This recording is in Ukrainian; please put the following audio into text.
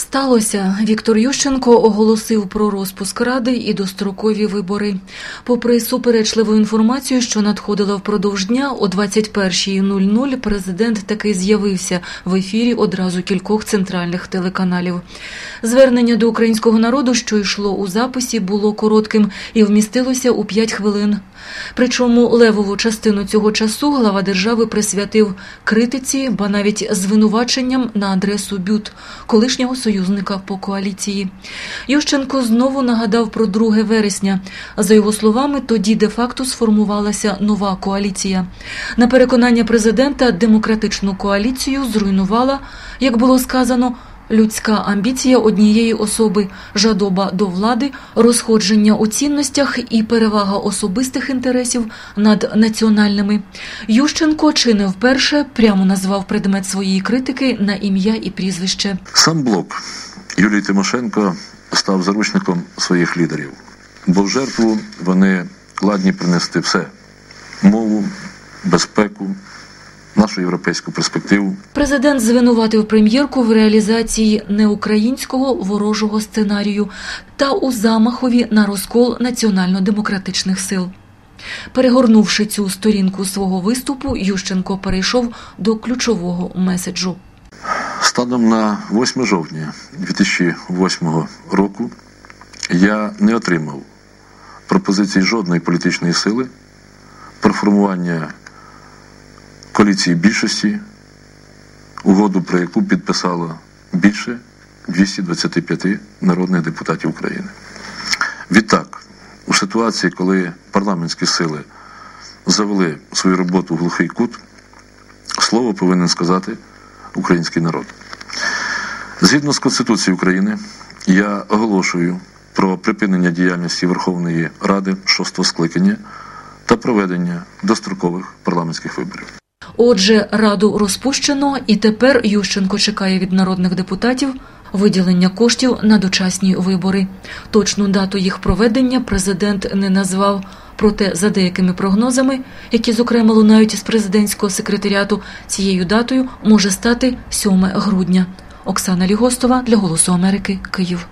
Сталося. Віктор Ющенко оголосив про розпуск Ради і дострокові вибори. Попри суперечливу інформацію, що надходила впродовж дня, о 21:00 президент таки з'явився в ефірі одразу кількох центральних телеканалів. Звернення до українського народу, що йшло у записі, було коротким і вмістилося у 5 хвилин. Причому левову частину цього часу глава держави присвятив критиці, ба навіть звинуваченням на адресу БЮТ, колишнього союзника по коаліції. Ющенко знову нагадав про 2 вересня. За його словами, тоді де-факто сформувалася нова коаліція. На переконання президента, демократичну коаліцію зруйнувала, як було сказано, людська амбіція однієї особи, жадоба до влади, розходження у цінностях і перевага особистих інтересів над національними. Ющенко чи не вперше прямо назвав предмет своєї критики на ім'я і прізвище. Сам блок Юлії Тимошенко став заручником своїх лідерів, бо в жертву вони ладні принести все – мову, безпеку, нашу європейську перспективу. Президент звинуватив прем'єрку в реалізації неукраїнського ворожого сценарію та у замахові на розкол національно-демократичних сил. Перегорнувши цю сторінку свого виступу, Ющенко перейшов до ключового меседжу. Станом на 8 жовтня 2008 року я не отримав пропозицій жодної політичної сили про формування коаліції більшості, угоду про яку підписало більше 225 народних депутатів України. Відтак, у ситуації, коли парламентські сили завели свою роботу в глухий кут, слово повинен сказати український народ. Згідно з Конституцією України, я оголошую про припинення діяльності Верховної Ради 6-го скликання та проведення дострокових парламентських виборів. Отже, Раду розпущено, і тепер Ющенко чекає від народних депутатів виділення коштів на дочасні вибори. Точну дату їх проведення президент не назвав. Проте, за деякими прогнозами, які, зокрема, лунають із президентського секретаріату, цією датою може стати 7 грудня. Оксана Лігостова для «Голосу Америки», Київ.